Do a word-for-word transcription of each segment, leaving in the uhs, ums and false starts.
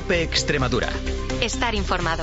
COPE Extremadura. Estar informado.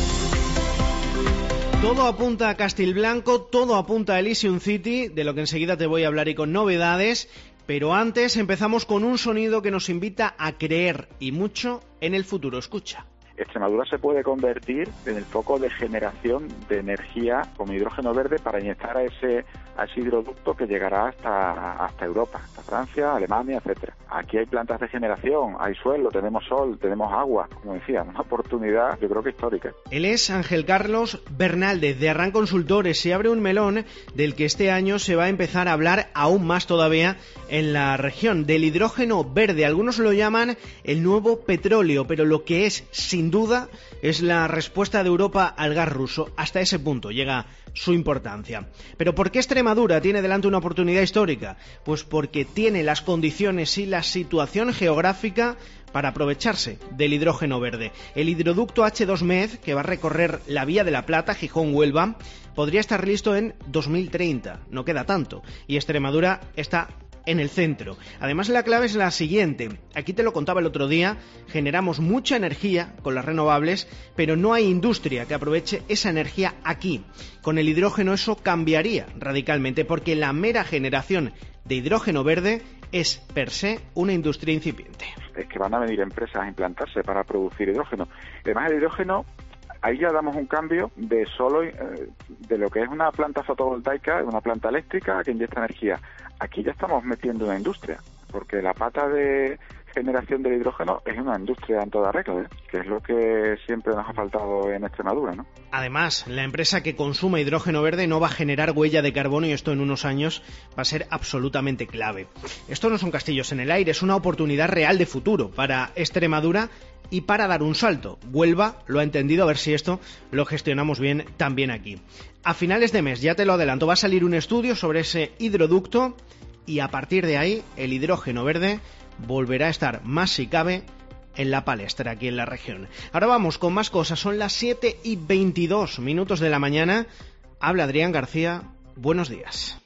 Todo apunta a Castilblanco, todo apunta a Elysium City, de lo que enseguida te voy a hablar y con novedades, pero antes empezamos con un sonido que nos invita a creer y mucho en el futuro. Escucha. Extremadura se puede convertir en el foco de generación de energía con hidrógeno verde para inyectar a ese, a ese hidroducto que llegará hasta, hasta Europa, hasta Francia, Alemania, etcétera. Aquí hay plantas de generación, hay suelo, tenemos sol, tenemos agua, como decía, una oportunidad yo creo que histórica. Él es Ángel Carlos Bernaldez de Arran Consultores. Se abre un melón del que este año se va a empezar a hablar aún más todavía en la región, del hidrógeno verde. Algunos lo llaman el nuevo petróleo, pero lo que es sin Sin duda es la respuesta de Europa al gas ruso. Hasta ese punto llega su importancia. ¿Pero por qué Extremadura tiene delante una oportunidad histórica? Pues porque tiene las condiciones y la situación geográfica para aprovecharse del hidrógeno verde. El hidroducto hache dos Med, que va a recorrer la Vía de la Plata, Gijón-Huelva, podría estar listo en dos mil treinta. No queda tanto. Y Extremadura está en el centro. Además, la clave es la siguiente. Aquí te lo contaba el otro día, generamos mucha energía con las renovables, pero no hay industria que aproveche esa energía aquí. Con el hidrógeno eso cambiaría radicalmente, porque la mera generación de hidrógeno verde es per se una industria incipiente. Es que van a venir empresas a implantarse para producir hidrógeno. Además, el hidrógeno, ahí ya damos un cambio de solo eh, de lo que es una planta fotovoltaica, una planta eléctrica que inyecta energía. Aquí ya estamos metiendo una industria, porque la pata de generación del hidrógeno es una industria en toda regla, ¿eh? Que es lo que siempre nos ha faltado en Extremadura, ¿no? Además, la empresa que consuma hidrógeno verde no va a generar huella de carbono y esto en unos años va a ser absolutamente clave. Esto no son castillos en el aire, es una oportunidad real de futuro para Extremadura y para dar un salto. Huelva lo ha entendido, a ver si esto lo gestionamos bien también aquí. A finales de mes, ya te lo adelanto, va a salir un estudio sobre ese hidroducto y a partir de ahí el hidrógeno verde volverá a estar más si cabe en la palestra aquí en la región. Ahora vamos con más cosas, son las siete y veintidós minutos de la mañana. Habla Adrián García, buenos días.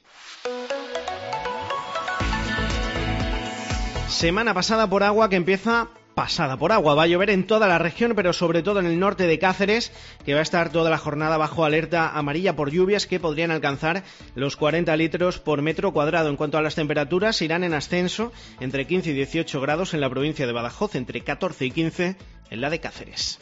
Semana pasada por agua que empieza pasada por agua. Va a llover en toda la región, pero sobre todo en el norte de Cáceres, que va a estar toda la jornada bajo alerta amarilla por lluvias que podrían alcanzar los cuarenta litros por metro cuadrado. En cuanto a las temperaturas, irán en ascenso entre quince y dieciocho grados en la provincia de Badajoz, entre catorce y quince en la de Cáceres.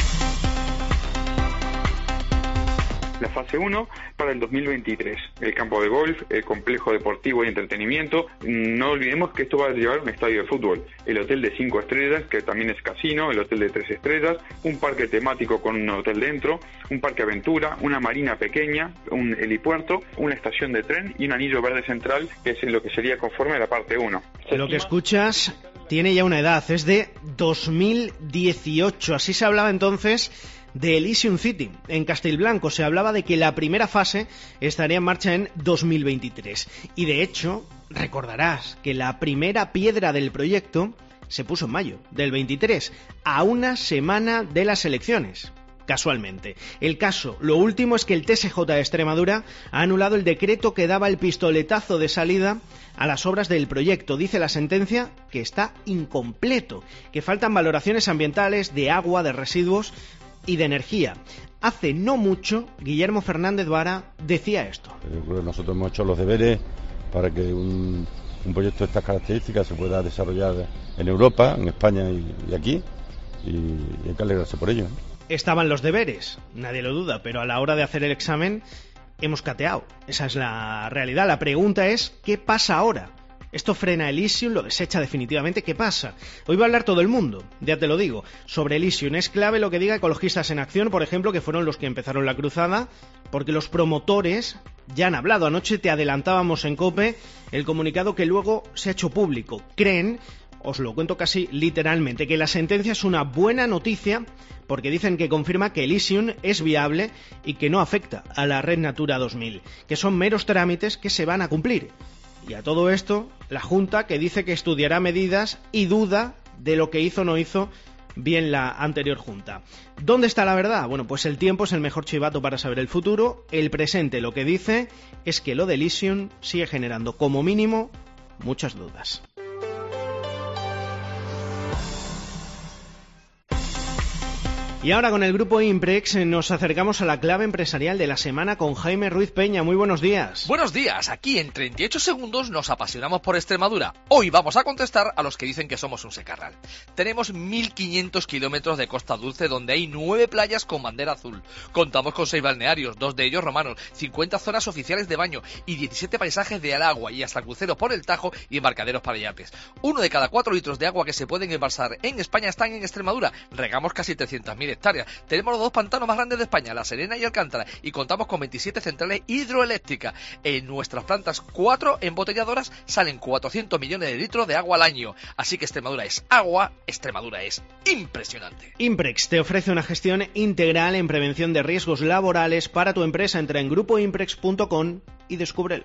La fase uno para el dos mil veintitrés, el campo de golf, el complejo deportivo y entretenimiento. No olvidemos que esto va a llevar un estadio de fútbol, el hotel de cinco estrellas, que también es casino, el hotel de tres estrellas, un parque temático con un hotel dentro, un parque aventura, una marina pequeña, un helipuerto, una estación de tren y un anillo verde central, que es lo que sería conforme a la parte uno. Lo que escuchas tiene ya una edad, es de dos mil dieciocho, así se hablaba entonces de Elysium City. En Castilblanco se hablaba de que la primera fase estaría en marcha en dos mil veintitrés. Y de hecho, recordarás que la primera piedra del proyecto se puso en mayo del veintitrés, a una semana de las elecciones. Casualmente. El caso, lo último es que el T S J de Extremadura ha anulado el decreto que daba el pistoletazo de salida a las obras del proyecto. Dice la sentencia que está incompleto, que faltan valoraciones ambientales, de agua, de residuos y de energía. Hace no mucho, Guillermo Fernández Vara decía esto. Nosotros hemos hecho los deberes para que un, un proyecto de estas características se pueda desarrollar en Europa, en España y, y aquí, y, y hay que alegrarse por ello. Estaban los deberes, nadie lo duda, pero a la hora de hacer el examen hemos cateado. Esa es la realidad. La pregunta es, ¿qué pasa ahora? Esto frena Elysium, lo desecha definitivamente. ¿Qué pasa? Hoy va a hablar todo el mundo, ya te lo digo, sobre Elysium. Es clave lo que diga Ecologistas en Acción, por ejemplo, que fueron los que empezaron la cruzada, porque los promotores ya han hablado. Anoche te adelantábamos en COPE el comunicado que luego se ha hecho público. Creen, os lo cuento casi literalmente, que la sentencia es una buena noticia porque dicen que confirma que Elysium es viable y que no afecta a la Red Natura dos mil, que son meros trámites que se van a cumplir. Y a todo esto, la Junta, que dice que estudiará medidas y duda de lo que hizo o no hizo bien la anterior Junta. ¿Dónde está la verdad? Bueno, pues el tiempo es el mejor chivato para saber el futuro. El presente lo que dice es que lo de Elysium sigue generando, como mínimo, muchas dudas. Y ahora con el grupo Imprex nos acercamos a la clave empresarial de la semana con Jaime Ruiz Peña. Muy buenos días. Buenos días. Aquí en treinta y ocho segundos nos apasionamos por Extremadura. Hoy vamos a contestar a los que dicen que somos un secarral. Tenemos mil quinientos kilómetros de costa dulce donde hay nueve playas con bandera azul. Contamos con seis balnearios, dos de ellos romanos, cincuenta zonas oficiales de baño y diecisiete paisajes de al agua y hasta cruceros por el Tajo y embarcaderos para yates. Uno de cada cuatro litros de agua que se pueden embalsar en España están en Extremadura. Regamos casi trescientas mil hectáreas. Tenemos los dos pantanos más grandes de España, La Serena y Alcántara, y contamos con veintisiete centrales hidroeléctricas. En nuestras plantas, cuatro embotelladoras, salen cuatrocientos millones de litros de agua al año. Así que Extremadura es agua, Extremadura es impresionante. Imprex te ofrece una gestión integral en prevención de riesgos laborales para tu empresa. Entra en grupo imprex punto com y descúbrelo.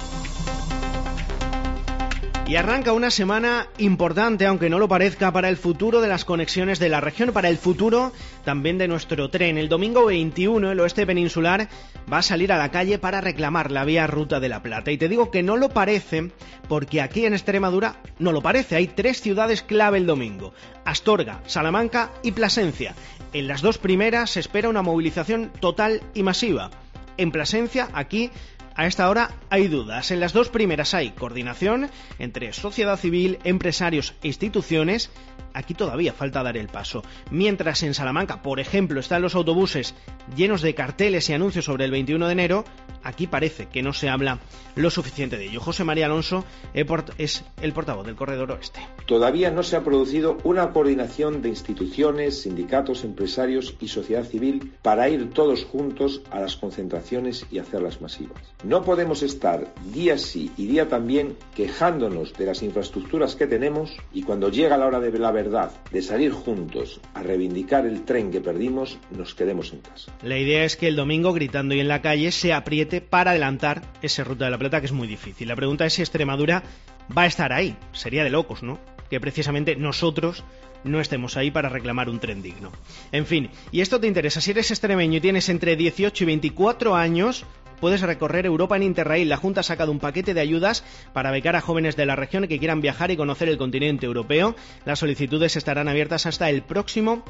Y arranca una semana importante, aunque no lo parezca, para el futuro de las conexiones de la región, para el futuro también de nuestro tren. El domingo veintiuno el oeste peninsular va a salir a la calle para reclamar la vía Ruta de la Plata. Y te digo que no lo parece porque aquí en Extremadura no lo parece. Hay tres ciudades clave el domingo: Astorga, Salamanca y Plasencia. En las dos primeras se espera una movilización total y masiva. En Plasencia, aquí, a esta hora hay dudas. En las dos primeras hay coordinación entre sociedad civil, empresarios e instituciones. Aquí todavía falta dar el paso. Mientras en Salamanca, por ejemplo, están los autobuses llenos de carteles y anuncios sobre el veintiuno de enero, aquí parece que no se habla lo suficiente de ello. José María Alonso es el portavoz del Corredor Oeste. Todavía no se ha producido una coordinación de instituciones, sindicatos, empresarios y sociedad civil para ir todos juntos a las concentraciones y hacerlas masivas. No podemos estar día sí y día también quejándonos de las infraestructuras que tenemos y cuando llega la hora de la verdad, de salir juntos a reivindicar el tren que perdimos, nos quedemos en casa. La idea es que el domingo, gritando y en la calle, se apriete para adelantar esa Ruta de la Plata, que es muy difícil. La pregunta es si Extremadura va a estar ahí. Sería de locos, ¿no?, que precisamente nosotros no estemos ahí para reclamar un tren digno. En fin, y esto te interesa. Si eres extremeño y tienes entre dieciocho y veinticuatro años, puedes recorrer Europa en Interrail. La Junta ha sacado un paquete de ayudas para becar a jóvenes de la región que quieran viajar y conocer el continente europeo. Las solicitudes estarán abiertas hasta el próximo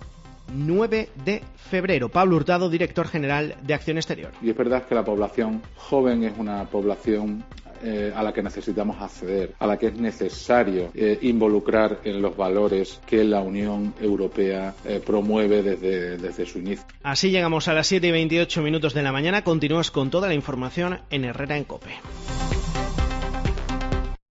nueve de febrero. Pablo Hurtado, director general de Acción Exterior. Y es verdad que la población joven es una población eh, a la que necesitamos acceder, a la que es necesario eh, involucrar en los valores que la Unión Europea eh, promueve desde, desde su inicio. Así llegamos a las siete y veintiocho minutos de la mañana. Continúas con toda la información en Herrera en COPE.